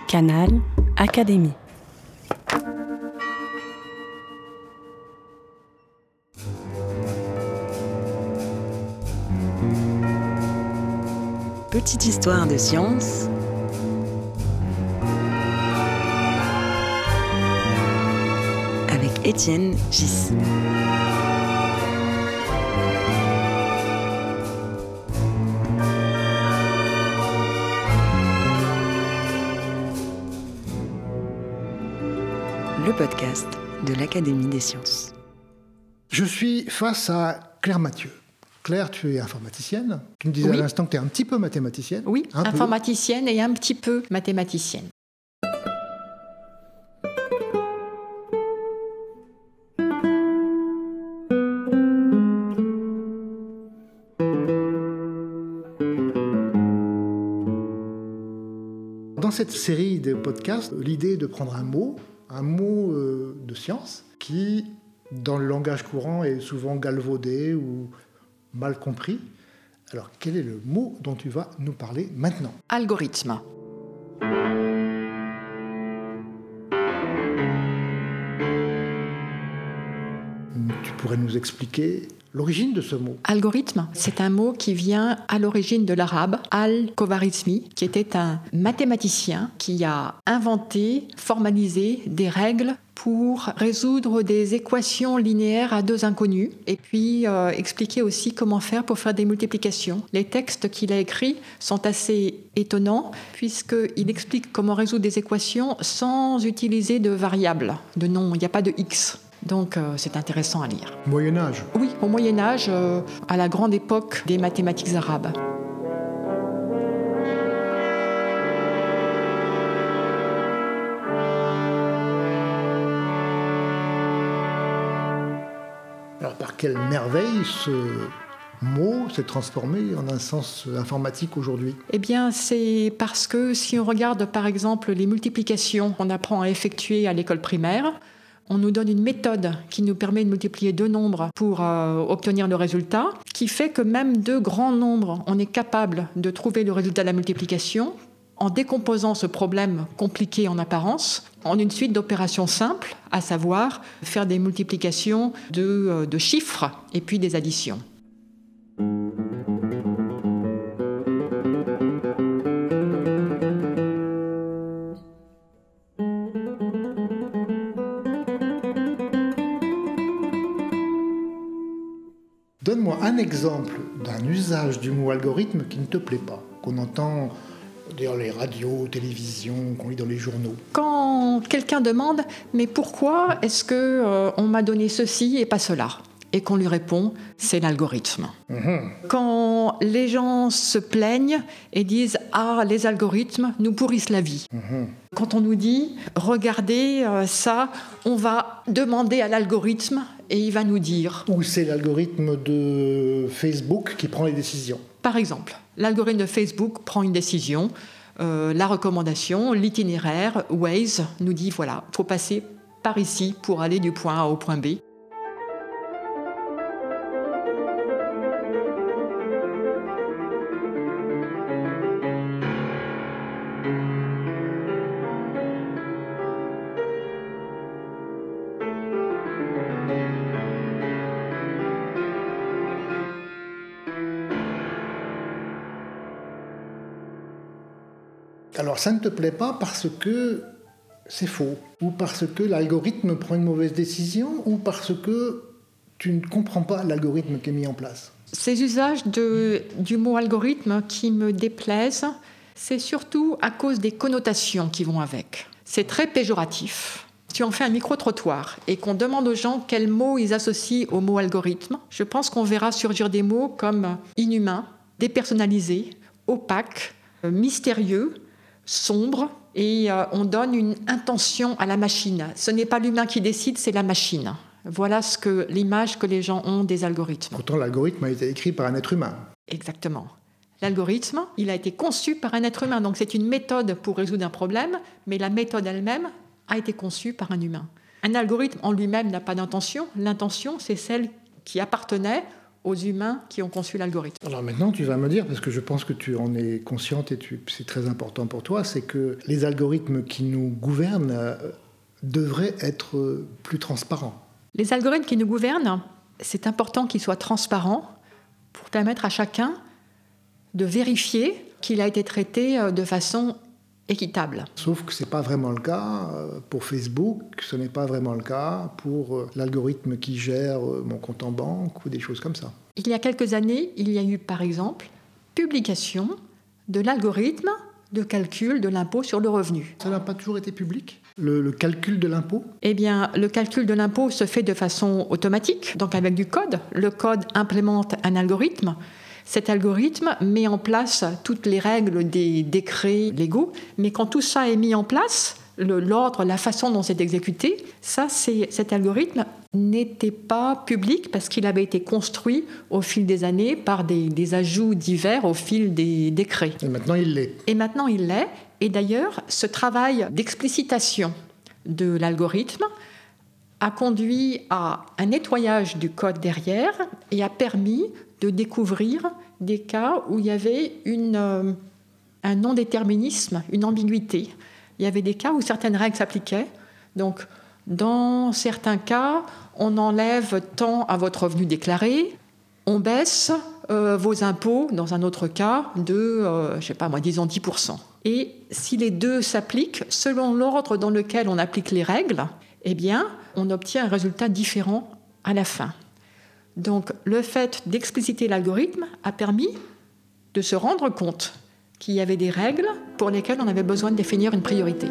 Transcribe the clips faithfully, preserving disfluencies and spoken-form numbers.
Canal Académie. Petite histoire de science avec Étienne Gis. Le podcast de l'Académie des sciences. Je suis face à Claire Mathieu. Claire, tu es informaticienne. Tu me disais Oui. à l'instant que tu es un petit peu mathématicienne. Oui, un peu. informaticienne et un petit peu mathématicienne. Dans cette série de podcasts, l'idée est de prendre un mot, un mot euh, de science, qui, dans le langage courant, est souvent galvaudé ou mal compris. Alors, quel est le mot dont tu vas nous parler maintenant ? Algorithme. Tu pourrais nous expliquer l'origine de ce mot ? Algorithme, c'est un mot qui vient à l'origine de l'arabe al-Khwarizmi, qui était un mathématicien qui a inventé, formalisé des règles pour résoudre des équations linéaires à deux inconnus et puis euh, expliquer aussi comment faire pour faire des multiplications. Les textes qu'il a écrits sont assez étonnants puisqu'il explique comment résoudre des équations sans utiliser de variables, de noms, il n'y a pas de x. Donc euh, c'est intéressant à lire. Moyen-Âge. Oui, au Moyen-Âge, euh, à la grande époque des mathématiques arabes. Alors, par quelle merveille ce mot s'est transformé en un sens informatique aujourd'hui ? Eh bien, c'est parce que si on regarde par exemple les multiplications qu'on apprend à effectuer à l'école primaire, on nous donne une méthode qui nous permet de multiplier deux nombres pour euh, obtenir le résultat, qui fait que même deux grands nombres, on est capable de trouver le résultat de la multiplication en décomposant ce problème compliqué en apparence en une suite d'opérations simples, à savoir faire des multiplications de, euh, de chiffres et puis des additions. Donne-moi un exemple d'un usage du mot algorithme qui ne te plaît pas, qu'on entend dans les radios, télévisions, qu'on lit dans les journaux. Quand quelqu'un demande « mais pourquoi est-ce qu'on euh, m'a donné ceci et pas cela ?» et qu'on lui répond « c'est l'algorithme Mmh. ». Quand les gens se plaignent et disent « ah, les algorithmes nous pourrissent la vie Mmh. ». Quand on nous dit « regardez euh, ça, on va demander à l'algorithme et il va nous dire ». Ou c'est l'algorithme de Facebook qui prend les décisions. Par exemple, l'algorithme de Facebook prend une décision, euh, la recommandation, l'itinéraire, Waze nous dit voilà, il faut passer par ici pour aller du point A au point B. Alors ça ne te plaît pas parce que c'est faux, ou parce que l'algorithme prend une mauvaise décision, ou parce que tu ne comprends pas l'algorithme qui est mis en place. Ces usages de, du mot algorithme qui me déplaisent, c'est surtout à cause des connotations qui vont avec. C'est très péjoratif. Si on fait un micro-trottoir et qu'on demande aux gens quels mots ils associent au mot algorithme, je pense qu'on verra surgir des mots comme inhumain, dépersonnalisé, opaque, mystérieux, sombre, et euh, on donne une intention à la machine. Ce n'est pas l'humain qui décide, c'est la machine. Voilà ce que, l'image que les gens ont des algorithmes. Pourtant, l'algorithme a été écrit par un être humain. Exactement. L'algorithme, il a été conçu par un être humain, donc c'est une méthode pour résoudre un problème, mais la méthode elle-même a été conçue par un humain. Un algorithme en lui-même n'a pas d'intention. L'intention, c'est celle qui appartenait aux humains qui ont conçu l'algorithme. Alors maintenant, tu vas me dire, parce que je pense que tu en es consciente et tu, c'est très important pour toi, c'est que les algorithmes qui nous gouvernent euh, devraient être euh, plus transparents. Les algorithmes qui nous gouvernent, c'est important qu'ils soient transparents pour permettre à chacun de vérifier qu'il a été traité de façon équitable. Sauf que ce n'est pas vraiment le cas pour Facebook, ce n'est pas vraiment le cas pour l'algorithme qui gère mon compte en banque ou des choses comme ça. Il y a quelques années, il y a eu par exemple publication de l'algorithme de calcul de l'impôt sur le revenu. Ça n'a pas toujours été public ? Le, le calcul de l'impôt ? Eh bien, le calcul de l'impôt se fait de façon automatique, donc avec du code. Le code implémente un algorithme. Cet algorithme met en place toutes les règles des décrets légaux, mais quand tout ça est mis en place, le, l'ordre, la façon dont c'est exécuté, ça, c'est, cet algorithme n'était pas public parce qu'il avait été construit au fil des années par des, des ajouts divers au fil des décrets. Et maintenant, il l'est. Et maintenant, il l'est. Et d'ailleurs, ce travail d'explicitation de l'algorithme a conduit à un nettoyage du code derrière et a permis de découvrir des cas où il y avait une, euh, un non-déterminisme, une ambiguïté. Il y avait des cas où certaines règles s'appliquaient. Donc, dans certains cas, on enlève tant à votre revenu déclaré, on baisse euh, vos impôts, dans un autre cas, de, euh, je ne sais pas moi, disons dix pour cent. Et si les deux s'appliquent, selon l'ordre dans lequel on applique les règles, eh bien, on obtient un résultat différent à la fin. Donc, le fait d'expliciter l'algorithme a permis de se rendre compte qu'il y avait des règles pour lesquelles on avait besoin de définir une priorité.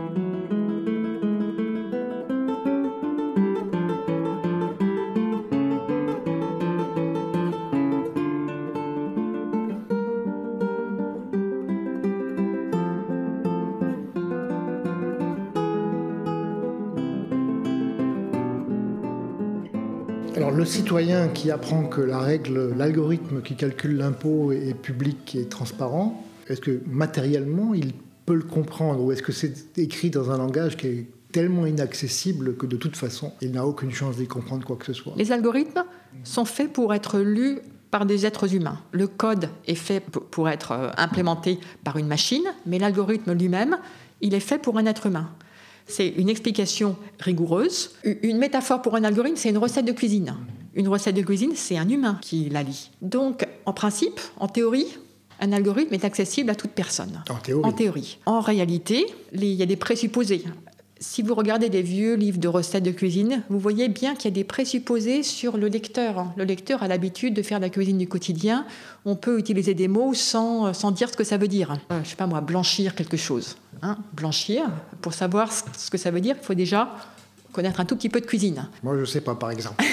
Alors, le citoyen qui apprend que la règle, l'algorithme qui calcule l'impôt est public et transparent, est-ce que matériellement, il peut le comprendre ou est-ce que c'est écrit dans un langage qui est tellement inaccessible que de toute façon, il n'a aucune chance d'y comprendre quoi que ce soit ? Les algorithmes sont faits pour être lus par des êtres humains. Le code est fait pour être implémenté par une machine, mais l'algorithme lui-même, il est fait pour un être humain. C'est une explication rigoureuse. Une métaphore pour un algorithme, c'est une recette de cuisine. Une recette de cuisine, c'est un humain qui la lit. Donc, en principe, en théorie, un algorithme est accessible à toute personne. En théorie. En théorie. En réalité, il y a des présupposés. Si vous regardez des vieux livres de recettes de cuisine, vous voyez bien qu'il y a des présupposés sur le lecteur. Le lecteur a l'habitude de faire de la cuisine du quotidien. On peut utiliser des mots sans, sans dire ce que ça veut dire. Euh, je ne sais pas moi, blanchir quelque chose. Hein, blanchir, pour savoir ce que ça veut dire, il faut déjà connaître un tout petit peu de cuisine. Moi, je ne sais pas, par exemple.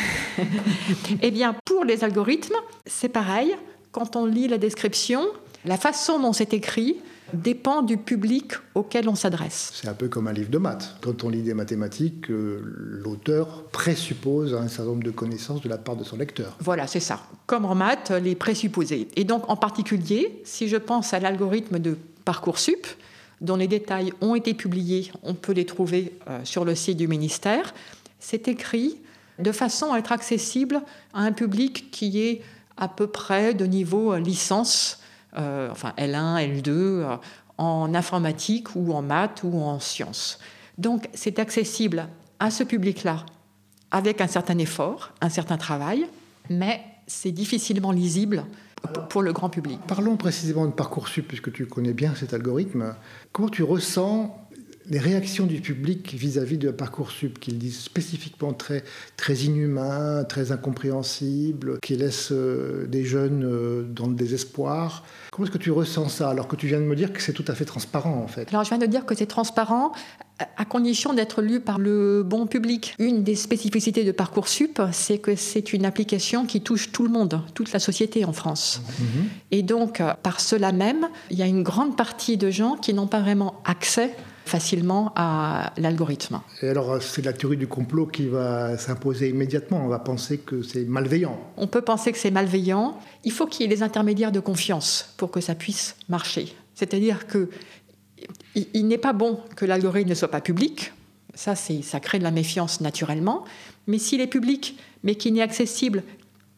Eh bien, pour les algorithmes, c'est pareil. Quand on lit la description, la façon dont c'est écrit dépend du public auquel on s'adresse. C'est un peu comme un livre de maths. Quand on lit des mathématiques, euh, l'auteur présuppose un certain nombre de connaissances de la part de son lecteur. Voilà, c'est ça. Comme en maths, les présupposés. Et donc, en particulier, si je pense à l'algorithme de Parcoursup, dont les détails ont été publiés, on peut les trouver euh, sur le site du ministère, c'est écrit de façon à être accessible à un public qui est à peu près de niveau euh, licence, euh, enfin L un, L deux, euh, en informatique ou en maths ou en sciences. Donc c'est accessible à ce public-là avec un certain effort, un certain travail, mais c'est difficilement lisible pour le grand public. Parlons précisément de Parcoursup, puisque tu connais bien cet algorithme. Comment tu ressens les réactions du public vis-à-vis de Parcoursup, qu'ils disent spécifiquement très, très inhumain, très incompréhensible, qui laisse euh, des jeunes euh, dans le désespoir. Comment est-ce que tu ressens ça, alors que tu viens de me dire que c'est tout à fait transparent, en fait ? Alors, je viens de dire que c'est transparent, à condition d'être lu par le bon public. Une des spécificités de Parcoursup, c'est que c'est une application qui touche tout le monde, toute la société en France. Mmh. Et donc, par cela même, il y a une grande partie de gens qui n'ont pas vraiment accès facilement à l'algorithme. Et alors, c'est la théorie du complot qui va s'imposer immédiatement. On va penser que c'est malveillant. On peut penser que c'est malveillant. Il faut qu'il y ait des intermédiaires de confiance pour que ça puisse marcher. C'est-à-dire que il n'est pas bon que l'algorithme ne soit pas public. Ça, c'est, ça crée de la méfiance naturellement. Mais s'il est public, mais qu'il n'est accessible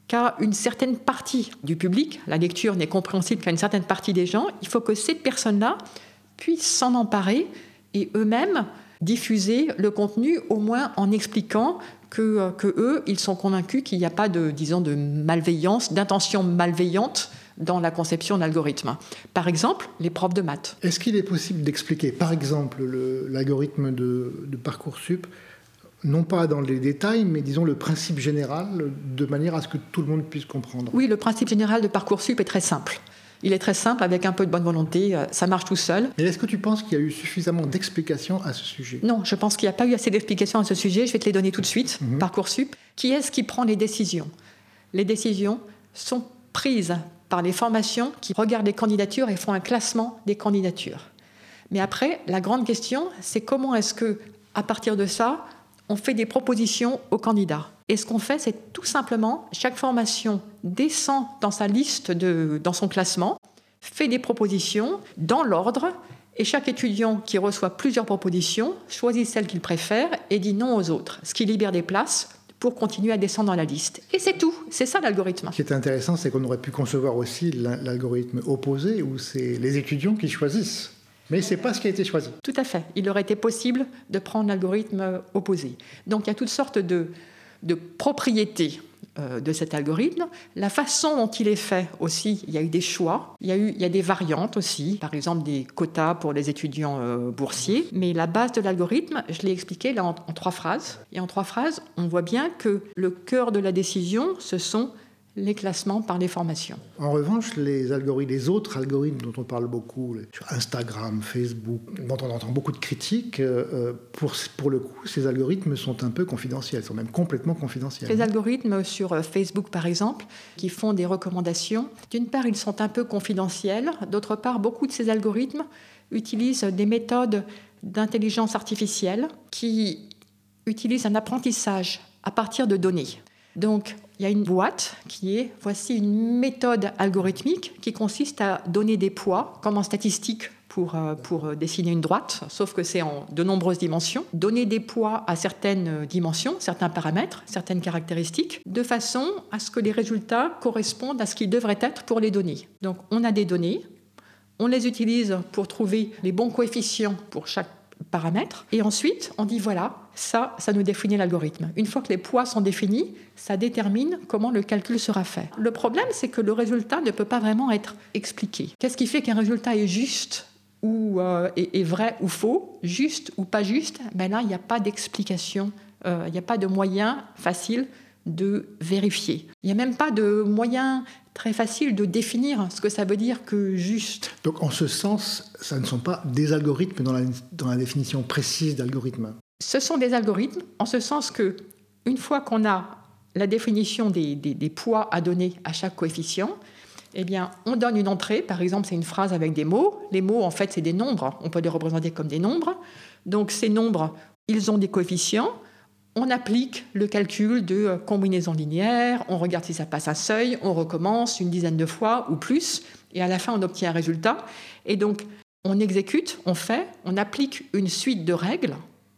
qu'à une certaine partie du public. La lecture n'est compréhensible qu'à une certaine partie des gens. Il faut que ces personnes-là puissent s'en emparer et eux-mêmes diffuser le contenu, au moins en expliquant que, que eux, ils sont convaincus qu'il n'y a pas de, disons, de malveillance, d'intention malveillante dans la conception de l'algorithme. Par exemple, les profs de maths. Est-ce qu'il est possible d'expliquer, par exemple, le, l'algorithme de, de Parcoursup, non pas dans les détails, mais disons le principe général, de manière à ce que tout le monde puisse comprendre? Oui, le principe général de Parcoursup est très simple. Il est très simple, avec un peu de bonne volonté, ça marche tout seul. Et est-ce que tu penses qu'il y a eu suffisamment d'explications à ce sujet? Non, je pense qu'il n'y a pas eu assez d'explications à ce sujet. Je vais te les donner tout de suite. Mm-hmm. Parcoursup. Qui est-ce qui prend les décisions? Les décisions sont prises par les formations qui regardent les candidatures et font un classement des candidatures. Mais après, la grande question, c'est comment est-ce que, à partir de ça, on fait des propositions aux candidats. Et ce qu'on fait, c'est tout simplement, chaque formation descend dans sa liste, de, dans son classement, fait des propositions dans l'ordre, et chaque étudiant qui reçoit plusieurs propositions choisit celle qu'il préfère et dit non aux autres, ce qui libère des places pour continuer à descendre dans la liste. Et c'est tout, c'est ça l'algorithme. Ce qui est intéressant, c'est qu'on aurait pu concevoir aussi l'algorithme opposé, où c'est les étudiants qui choisissent. Mais ce n'est pas ce qui a été choisi. Tout à fait. Il aurait été possible de prendre l'algorithme opposé. Donc il y a toutes sortes de, de propriétés euh, de cet algorithme. La façon dont il est fait aussi, il y a eu des choix. Il y a, eu, il y a des variantes aussi, par exemple des quotas pour les étudiants euh, boursiers. Mais la base de l'algorithme, je l'ai expliqué là en, en trois phrases. Et en trois phrases, on voit bien que le cœur de la décision, ce sont les classements par les formations. En revanche, les algorithmes, les autres algorithmes dont on parle beaucoup, sur Instagram, Facebook, dont on entend beaucoup de critiques, euh, pour, pour le coup, ces algorithmes sont un peu confidentiels, sont même complètement confidentiels. Les algorithmes sur Facebook, par exemple, qui font des recommandations, d'une part, ils sont un peu confidentiels, d'autre part, beaucoup de ces algorithmes utilisent des méthodes d'intelligence artificielle qui utilisent un apprentissage à partir de données. Donc, il y a une boîte qui est, voici une méthode algorithmique qui consiste à donner des poids, comme en statistique pour, pour dessiner une droite, sauf que c'est en de nombreuses dimensions. Donner des poids à certaines dimensions, certains paramètres, certaines caractéristiques, de façon à ce que les résultats correspondent à ce qu'ils devraient être pour les données. Donc, on a des données, on les utilise pour trouver les bons coefficients pour chaque paramètres. Et ensuite, on dit voilà, ça, ça nous définit l'algorithme. Une fois que les poids sont définis, ça détermine comment le calcul sera fait. Le problème, c'est que le résultat ne peut pas vraiment être expliqué. Qu'est-ce qui fait qu'un résultat est juste ou euh, est, est vrai ou faux, juste ou pas juste? Ben là, il n'y a pas d'explication, euh, il n'y a pas de moyen facile de vérifier. Il n'y a même pas de moyen très facile de définir ce que ça veut dire que juste. Donc en ce sens, ça ne sont pas des algorithmes dans la, dans la définition précise d'algorithme. Ce sont des algorithmes en ce sens que, une fois qu'on a la définition des, des, des poids à donner à chaque coefficient, eh bien, on donne une entrée, par exemple, c'est une phrase avec des mots. Les mots, en fait, c'est des nombres. On peut les représenter comme des nombres. Donc ces nombres, ils ont des coefficients. On applique le calcul de combinaison linéaire, on regarde si ça passe un seuil, on recommence une dizaine de fois ou plus, et à la fin, on obtient un résultat. Et donc, on exécute, on fait, on applique une suite de règles.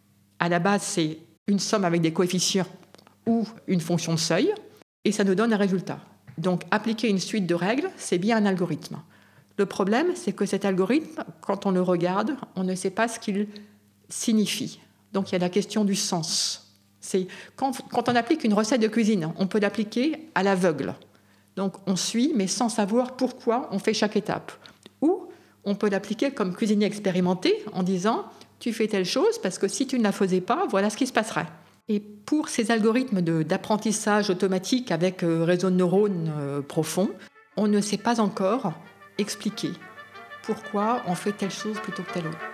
À la base, c'est une somme avec des coefficients ou une fonction de seuil, et ça nous donne un résultat. Donc, appliquer une suite de règles, c'est bien un algorithme. Le problème, c'est que cet algorithme, quand on le regarde, on ne sait pas ce qu'il signifie. Donc, il y a la question du sens. C'est quand, quand on applique une recette de cuisine, on peut l'appliquer à l'aveugle. Donc on suit, mais sans savoir pourquoi on fait chaque étape. Ou on peut l'appliquer comme cuisinier expérimenté en disant « tu fais telle chose parce que si tu ne la faisais pas, voilà ce qui se passerait ». Et pour ces algorithmes de, d'apprentissage automatique avec euh, réseau de neurones euh, profond, on ne sait pas encore expliquer pourquoi on fait telle chose plutôt que telle autre.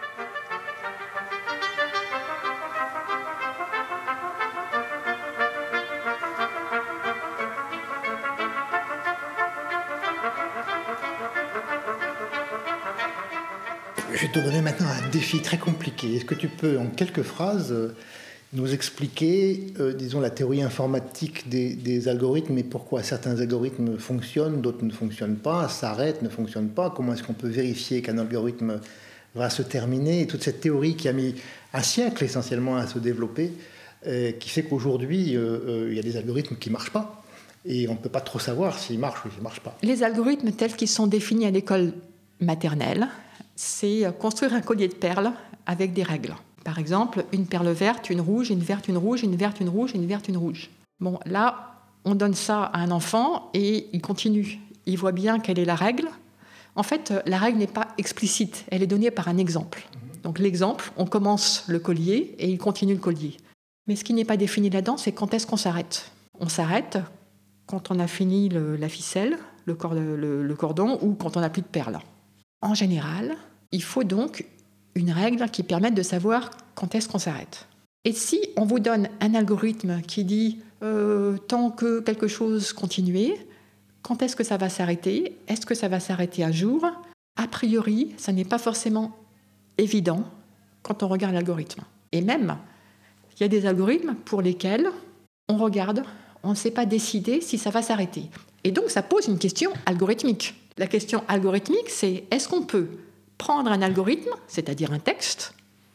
Je vais te donner maintenant un défi très compliqué. Est-ce que tu peux, en quelques phrases, nous expliquer, euh, disons, la théorie informatique des, des algorithmes et pourquoi certains algorithmes fonctionnent, d'autres ne fonctionnent pas, s'arrêtent, ne fonctionnent pas? Comment est-ce qu'on peut vérifier qu'un algorithme va se terminer? Et toute cette théorie qui a mis un siècle essentiellement à se développer, euh, qui fait qu'aujourd'hui, euh, euh, il y a des algorithmes qui ne marchent pas. et on ne peut pas trop savoir s'il marche ou s'il ne marche pas. Les algorithmes tels qu'ils sont définis à l'école maternelle, c'est construire un collier de perles avec des règles. Par exemple, une perle verte, une rouge, une verte, une rouge, une verte, une rouge, une verte, une rouge. Bon, là, on donne ça à un enfant et il continue. Il voit bien quelle est la règle. En fait, la règle n'est pas explicite, elle est donnée par un exemple. Donc l'exemple, on commence le collier et il continue le collier. Mais ce qui n'est pas défini là-dedans, c'est quand est-ce qu'on s'arrête. On s'arrête quand on a fini le, la ficelle, le, cor- le, le cordon, ou quand on n'a plus de perles. En général, il faut donc une règle qui permette de savoir quand est-ce qu'on s'arrête. Et si on vous donne un algorithme qui dit euh, tant que quelque chose continue, quand est-ce que ça va s'arrêter ? Est-ce que ça va s'arrêter un jour ? A priori, ça n'est pas forcément évident quand on regarde l'algorithme. Et même, il y a des algorithmes pour lesquels on regarde, on ne sait pas décider si ça va s'arrêter. Et donc, ça pose une question algorithmique. La question algorithmique, c'est est-ce qu'on peut prendre un algorithme, c'est-à-dire un texte,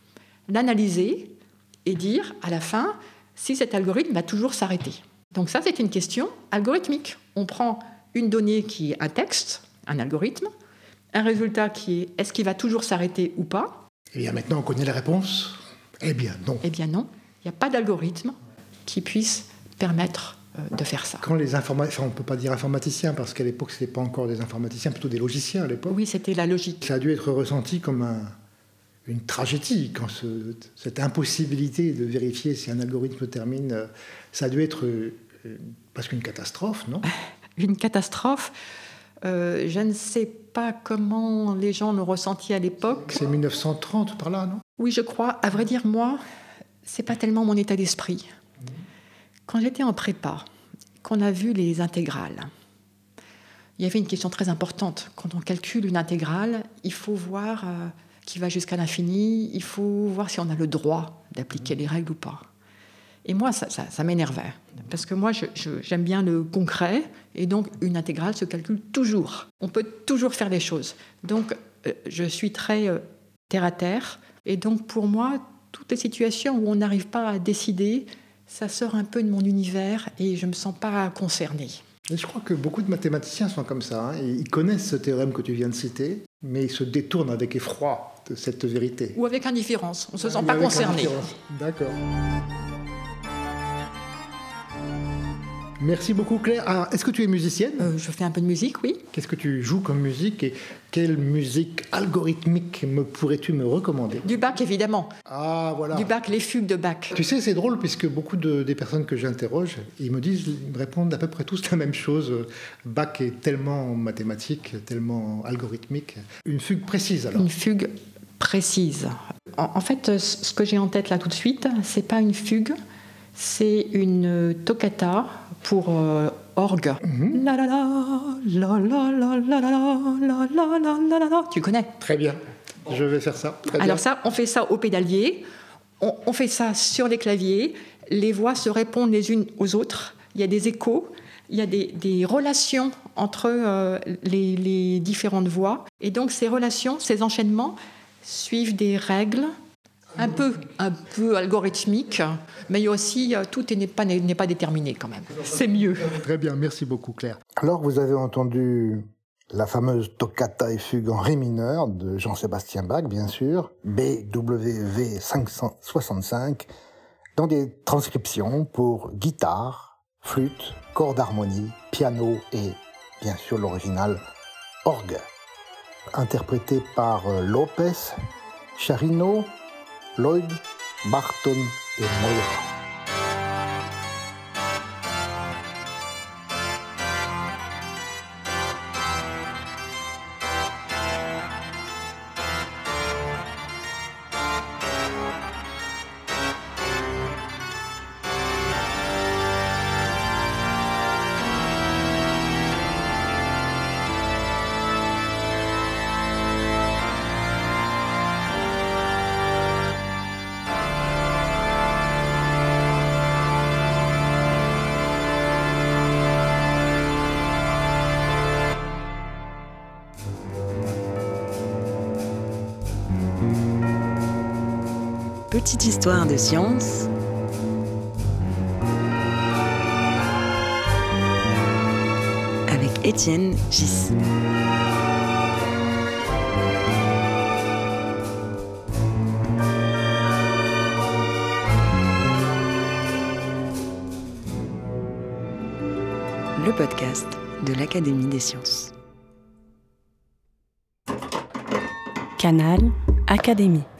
l'analyser et dire à la fin si cet algorithme va toujours s'arrêter. Donc ça, c'est une question algorithmique. On prend une donnée qui est un texte, un algorithme, un résultat qui est est-ce qu'il va toujours s'arrêter ou pas ? Eh bien, maintenant, on connaît la réponse. Eh bien, non. Eh bien, non. Il n'y a pas d'algorithme qui puisse permettre euh, de faire ça. Quand les informaticiens, on ne peut pas dire informaticiens, parce qu'à l'époque, ce n'était pas encore des informaticiens, plutôt des logiciens à l'époque. Oui, c'était la logique. Ça a dû être ressenti comme un, une tragédie, quand ce, cette impossibilité de vérifier si un algorithme termine, ça a dû être euh, presque une catastrophe, non ? Une catastrophe. Euh, je ne sais pas comment les gens l'ont ressenti à l'époque. C'est mille neuf cent trente par là, non ? Oui, je crois. À vrai dire, moi, c'est pas tellement mon état d'esprit. Quand j'étais en prépa, qu'on a vu les intégrales, il y avait une question très importante. Quand on calcule une intégrale, il faut voir euh, qui va jusqu'à l'infini, il faut voir si on a le droit d'appliquer les règles ou pas. Et moi, ça, ça, ça m'énervait. Parce que moi, je, je, j'aime bien le concret. Et donc, une intégrale se calcule toujours. On peut toujours faire les choses. Donc, euh, je suis très euh, terre à terre. Et donc, pour moi, toutes les situations où on n'arrive pas à décider, ça sort un peu de mon univers et je ne me sens pas concernée. Et je crois que beaucoup de mathématiciens sont comme ça. Hein. Ils connaissent ce théorème que tu viens de citer, mais ils se détournent avec effroi de cette vérité. Ou avec indifférence. On ne se sent Ou pas avec concerné. D'accord. Merci beaucoup, Claire. Ah, est-ce que tu es musicienne ? euh, Je fais un peu de musique, oui. Qu'est-ce que tu joues comme musique et quelle musique algorithmique me, pourrais-tu me recommander ? Du Bach, évidemment. Ah, voilà. Du Bach, les fugues de Bach. Tu sais, c'est drôle, puisque beaucoup de, des personnes que j'interroge, ils me disent, ils me répondent à peu près tous la même chose. Bach est tellement mathématique, tellement algorithmique. Une fugue précise, alors ? Une fugue précise. En, en fait, ce que j'ai en tête là tout de suite, c'est pas une fugue, c'est une toccata pour euh, orgue. Mm-hmm. La la la, la la la la la la la la la la la. Tu connais ? Très bien. Je vais faire ça. Très Alors bien. ça, on fait ça au pédalier, on, on fait ça sur les claviers, les voix se répondent les unes aux autres, il y a des échos, il y a des, des relations entre euh, les, les différentes voix. Et donc ces relations, ces enchaînements suivent des règles un peu, un peu algorithmiques, mais il y a aussi, tout n'est pas, n'est pas déterminé quand même. C'est mieux. Très bien, merci beaucoup, Claire. Alors, vous avez entendu la fameuse toccata et fugue en ré mineur de Jean-Sébastien Bach, bien sûr, B W V cinq cent soixante-cinq, dans des transcriptions pour guitare, flûte, cordes d'harmonie, piano et, bien sûr, l'original, orgue. Interprété par Lopez, Charino, Lloyd, Barton et Moira. Petite histoire de science Étienne Gis. Le podcast de l'Académie des sciences. Canal Académie.